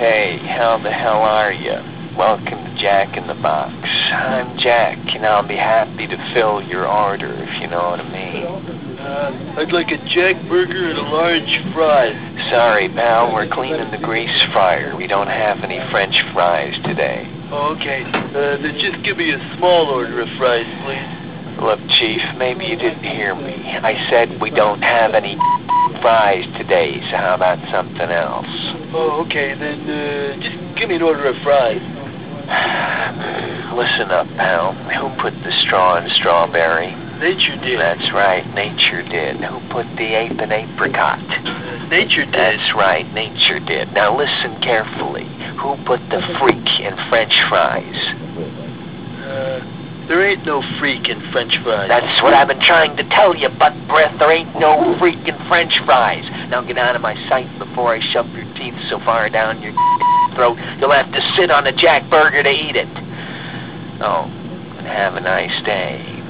Hey, how the hell are you? Welcome to Jack in the Box. I'm Jack, and I'll be happy to fill your order, if you know what I mean. I'd like a Jack burger and a large fry. Sorry, pal, we're cleaning the grease fryer. We don't have any French fries today. Oh, okay. Then just give me a small order of fries, please. Look, Chief, maybe you didn't hear me. I said we don't have any fries today, so how about something else? Oh, okay. Then just give me an order of fries. Listen up, pal. Who put the straw in strawberry? Nature did. That's right, nature did. Who put the ape in apricot? Nature did. That's right, nature did. Now listen carefully. Who put the freak in French fries? There ain't no freak in French fries. That's what I've been trying to tell you, butt breath. There ain't no freak in French fries. Now get out of my sight before I shove your teeth so far down your throat you'll have to sit on a Jack burger to eat it. Oh, and have a nice day.